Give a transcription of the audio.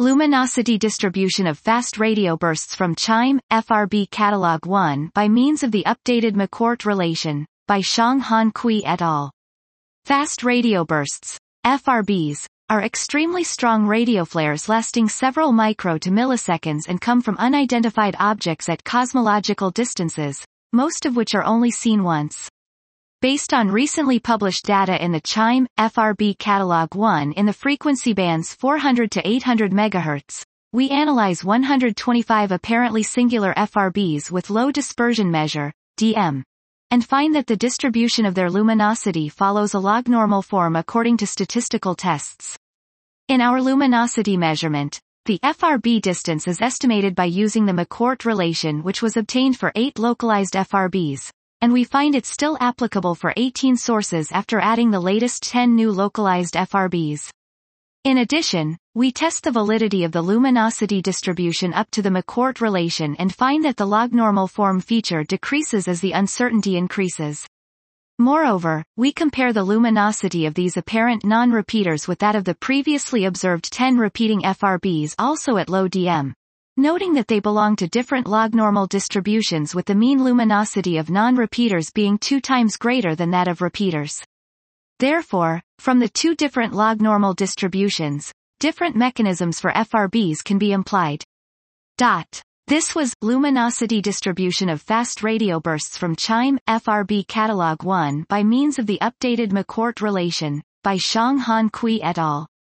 Luminosity distribution of fast radio bursts from CHIME, FRB Catalog 1 by means of the updated McCourt relation, by Shang-Han Cui et al. Fast radio bursts, FRBs, are extremely strong radio flares lasting several micro to milliseconds and come from unidentified objects at cosmological distances, most of which are only seen once. Based on recently published data in the CHIME, FRB Catalog 1 in the frequency bands 400 to 800 MHz, we analyze 125 apparently singular FRBs with low dispersion measure, DM, and find that the distribution of their luminosity follows a log-normal form according to statistical tests. In our luminosity measurement, the FRB distance is estimated by using the McCourt relation, which was obtained for 8 localized FRBs, and we find it still applicable for 18 sources after adding the latest 10 new localized FRBs. In addition, we test the validity of the luminosity distribution up to the McCourt relation and find that the log-normal form feature decreases as the uncertainty increases. Moreover, we compare the luminosity of these apparent non-repeaters with that of the previously observed 10 repeating FRBs also at low DM, noting that they belong to different log-normal distributions with the mean luminosity of non-repeaters being 2 times greater than that of repeaters. Therefore, from the 2 different log-normal distributions, different mechanisms for FRBs can be implied. This was luminosity distribution of fast radio bursts from CHIME, FRB Catalog 1 by means of the updated McCourt relation, by Shang-Han Cui et al.